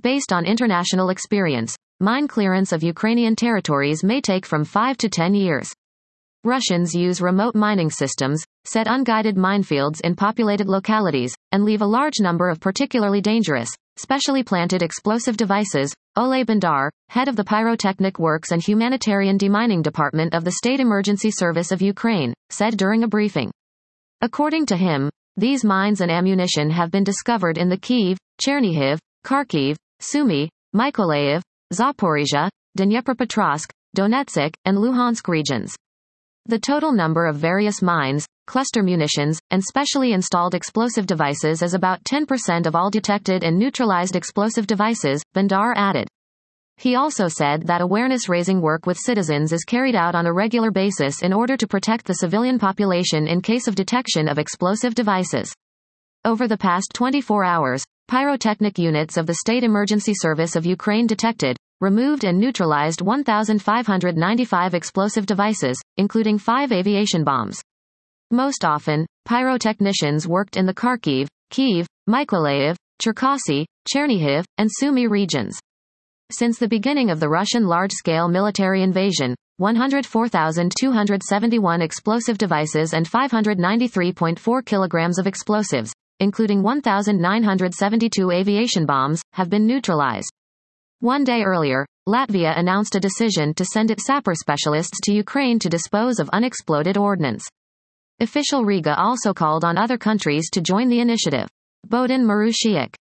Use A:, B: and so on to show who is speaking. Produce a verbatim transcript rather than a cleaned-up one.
A: Based on international experience, mine clearance of Ukrainian territories may take from five to ten years. Russians use remote mining systems, set unguided minefields in populated localities, and leave a large number of particularly dangerous, specially planted explosive devices, Oleh Bandar, head of the Pyrotechnic Works and Humanitarian Demining Department of the State Emergency Service of Ukraine, said during a briefing. According to him, these mines and ammunition have been discovered in the Kyiv, Chernihiv, Kharkiv, Sumy, Mykolaiv, Zaporizhia, Dnipropetrovsk, Donetsk, and Luhansk regions. The total number of various mines, cluster munitions, and specially installed explosive devices is about ten percent of all detected and neutralized explosive devices, Bandar added. He also said that awareness-raising work with citizens is carried out on a regular basis in order to protect the civilian population in case of detection of explosive devices. Over the past twenty-four hours, pyrotechnic units of the State Emergency Service of Ukraine detected, removed and neutralized one thousand five hundred ninety-five explosive devices, including five aviation bombs. Most often, pyrotechnicians worked in the Kharkiv, Kyiv, Mykolaiv, Cherkasy, Chernihiv, and Sumy regions. Since the beginning of the Russian large-scale military invasion, one hundred four thousand two hundred seventy-one explosive devices and five hundred ninety-three point four kilograms of explosives, including one thousand nine hundred seventy-two aviation bombs, have been neutralized. One day earlier, Latvia announced a decision to send its sapper specialists to Ukraine to dispose of unexploded ordnance. Official Riga also called on other countries to join the initiative. Bohdan Marushiuk,